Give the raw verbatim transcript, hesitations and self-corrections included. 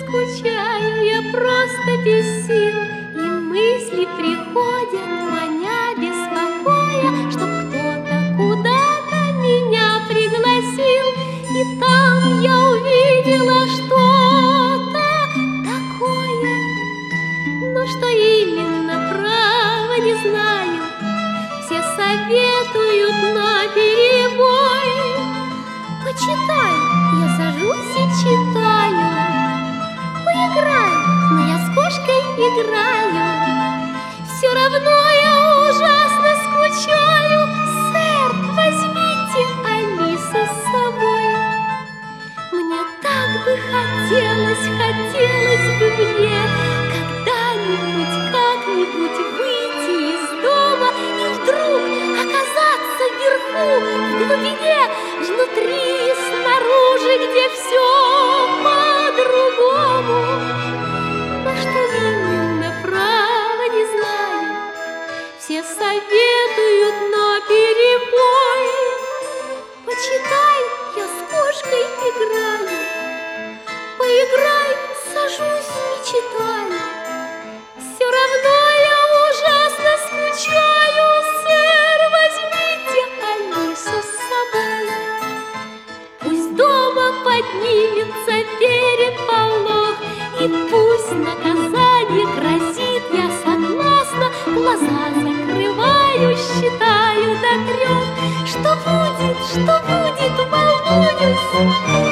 скучаю, я просто без сил, и мысли приходят, маня беспокоя, чтоб кто-то куда-то меня пригласил, и там я увидела что-то такое, но что именно, право не знаю. Все советуют наперебой: почитай, я сажусь и читаю. Поиграй, но я с кошкой играю. Все равно я ужасно скучаю. Сэр, возьмите Алису с собой. Мне так бы хотелось, хотелось бы мне когда-нибудь, как-нибудь выйти из дома и вдруг оказаться вверху, в глубине, внутри, снаружи, где все по-другому. Но что именно, право не знаю. Все советуют наперебой: почитай, я с кошкой играю. Поиграй, сажусь и читаю. Все равно я ужасно скучаю. Сэр, возьмите Алису с собой. Пусть дома поднимется переполох, и пусть наказание грозит, я согласна. Глаза закрываю, считаю до трех. Что будет, что будет, волнуюсь.